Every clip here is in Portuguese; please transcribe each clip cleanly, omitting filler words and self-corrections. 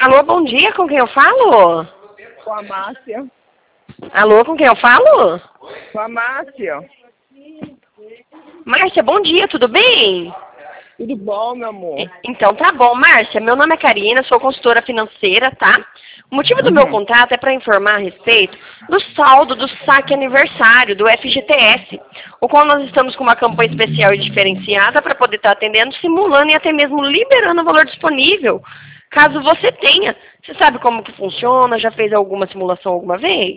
Alô, bom dia, com quem eu falo? Com a Márcia. Alô, com quem eu falo? Com a Márcia. Márcia, bom dia, tudo bem? Tudo bom, meu amor? Então tá bom, Márcia, meu nome é Karina, sou consultora financeira, tá? O motivo do meu contato é para informar a respeito do saldo do saque aniversário do FGTS, o qual nós estamos com uma campanha especial e diferenciada para poder estar atendendo, simulando e até mesmo liberando o valor disponível, caso você tenha. Você sabe como que funciona? Já fez alguma simulação alguma vez?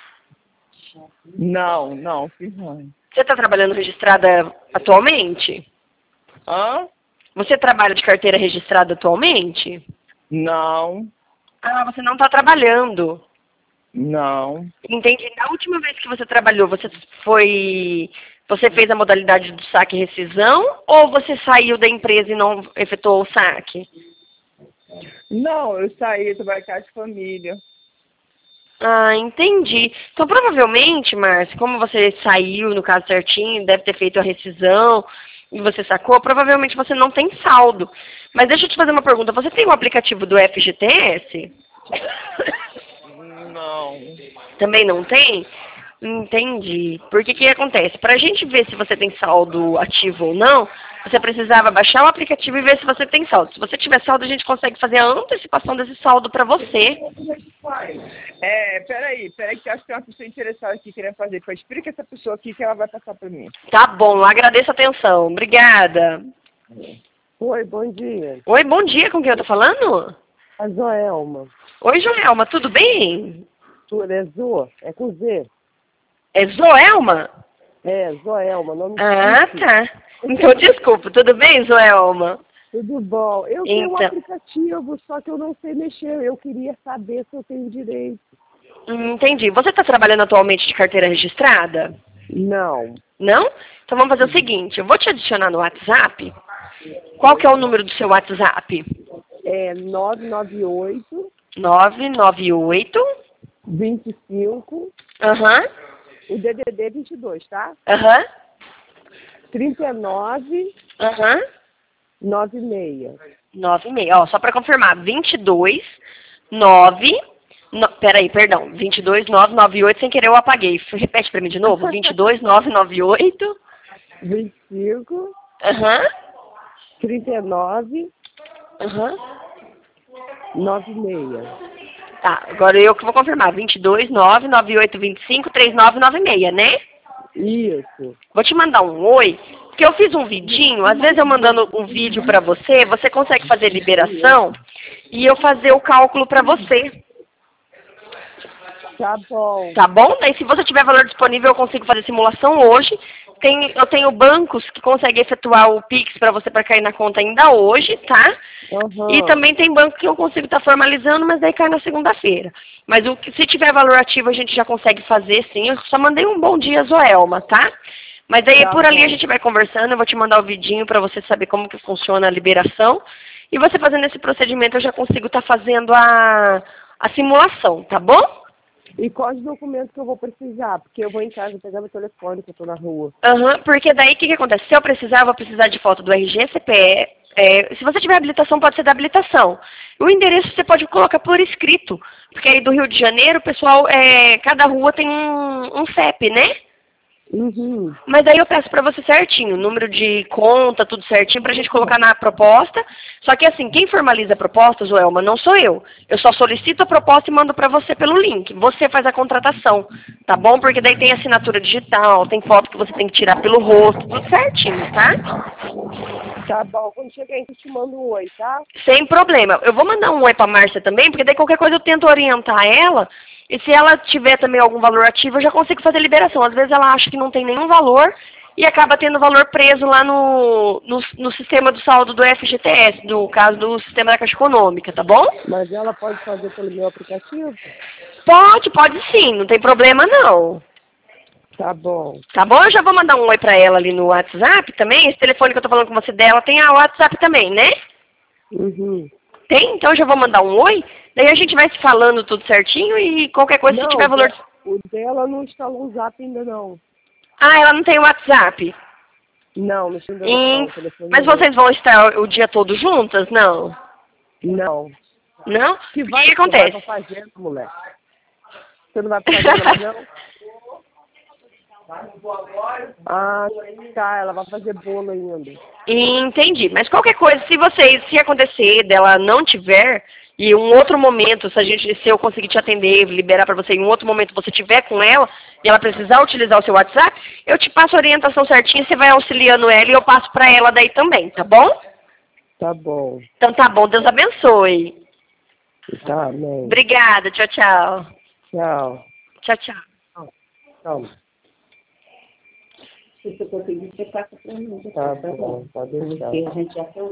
Não, fiz não. Você está trabalhando registrada atualmente? Hã? Você trabalha de carteira registrada atualmente? Não. Ah, você não está trabalhando. Não. Entendi. Na última vez que você trabalhou, você fez a modalidade do saque e rescisão ou você saiu da empresa e não efetuou o saque? Não, eu saí trabalhar em casa de família. Ah, entendi. Então, provavelmente, Márcia, como você saiu no caso certinho, deve ter feito a rescisão e você sacou, provavelmente você não tem saldo. Mas deixa eu te fazer uma pergunta. Você tem o aplicativo do FGTS? Não. Também não tem? Entendi. Porque o que acontece? Para a gente ver se você tem saldo ativo ou não, você precisava baixar o aplicativo e ver se você tem saldo. Se você tiver saldo, a gente consegue fazer a antecipação desse saldo para você. Peraí, que acho que tem uma pessoa interessada aqui querendo fazer. Explica essa pessoa aqui que ela vai passar para mim. Tá bom, agradeço a atenção. Obrigada. Oi, bom dia. Oi, bom dia, com quem eu tô falando? A Joelma. Oi, Joelma, tudo bem? Tudo é Zo? É com Z? É Zoelma? É, Joelma, nome Ah, difícil. tá. Então, desculpa, tudo bem, Zoelma? Tudo bom. Eu tenho um Então, aplicativo, só que eu não sei mexer. Eu queria saber se eu tenho direito. entendi. Você está trabalhando atualmente de carteira registrada? Não. Não? Então vamos fazer o seguinte, eu vou te adicionar no WhatsApp. Qual que é o número do seu WhatsApp? É 998 998. 25, Aham. o DDD 22, tá? Aham. 39, Aham. 96. 96. Ó, só para confirmar, 22 9 peraí, perdão. 22 998, sem querer eu apaguei. Repete para mim de novo. 22 998. 25, Aham. 39, Aham. 96. Tá, agora eu que vou confirmar. 22 998 25 3996, né? Isso. Vou te mandar um oi, porque eu fiz um vidinho, às vezes eu mandando um vídeo para você, você consegue fazer liberação e eu fazer o cálculo para você. Tá bom. Tá bom? Daí se você tiver valor disponível, eu consigo fazer simulação hoje. Eu tenho bancos que conseguem efetuar o Pix para você para cair na conta ainda hoje, tá? Uhum. E também tem banco que eu consigo estar formalizando, mas daí cai na segunda-feira. Mas se tiver valor ativo, a gente já consegue fazer sim. Eu só mandei um bom dia, Zoelma, tá? Mas daí Tá por ali bom. a gente vai conversando, eu vou te mandar o vidinho para você saber como que funciona a liberação. E você fazendo esse procedimento, eu já consigo estar fazendo a simulação, tá bom? E quais documentos que eu vou precisar? Porque eu vou em casa pegar meu telefone, que eu tô na rua. Aham, porque daí o que acontece? Se eu precisar, eu vou precisar de foto do RG, CPF. Se você tiver habilitação, pode ser da habilitação. O endereço você pode colocar por escrito. Porque aí do Rio de Janeiro, o pessoal, cada rua tem um CEP, né? Uhum. Mas daí eu peço pra você certinho, número de conta, tudo certinho, pra gente colocar na proposta. Só que assim, quem formaliza a proposta, Joelma, não sou eu. Eu só solicito a proposta e mando pra você pelo link. Você faz a contratação, tá bom? Porque daí tem assinatura digital, tem foto que você tem que tirar pelo rosto, tudo certinho, tá? Tá bom. Quando chegar aí, eu te mando um oi, tá? Sem problema. Eu vou mandar um oi pra Márcia também, porque daí qualquer coisa eu tento orientar ela. E se ela tiver também algum valor ativo, eu já consigo fazer liberação. Às vezes ela acha que não tem nenhum valor e acaba tendo valor preso lá no sistema do saldo do FGTS, do caso do sistema da Caixa Econômica, tá bom? Mas ela pode fazer pelo meu aplicativo? Pode sim, não tem problema não. Tá bom. Tá bom? Eu já vou mandar um oi pra ela ali no WhatsApp também. Esse telefone que eu tô falando com você dela tem a WhatsApp também, né? Uhum. Tem? Então eu já vou mandar um oi. Daí a gente vai se falando tudo certinho e qualquer coisa, se tiver valor... O dela não instalou o Zap ainda não. Ah, ela não tem WhatsApp? Não instalou não. O telefone Mas não. vocês vão estar o dia todo juntas? Não? Não. Não? O que Vai acontece? pra fazenda, moleque. Você não vai pra fazenda, não? Ah, tá. Ela vai fazer bolo ainda. Entendi. Mas qualquer coisa, se acontecer dela não tiver, e um outro momento, se eu conseguir te atender, liberar para você, em um outro momento você tiver com ela, e ela precisar utilizar o seu WhatsApp, eu te passo a orientação certinha, você vai auxiliando ela e eu passo para ela daí também, tá bom? Tá bom. Então tá bom, Deus abençoe. Tá, amém. Obrigada, tchau, tchau. Tchau. Tchau, tchau. Tchau. Se você conseguir, você passa para mim. Tá bom, pode deixar. Porque a gente já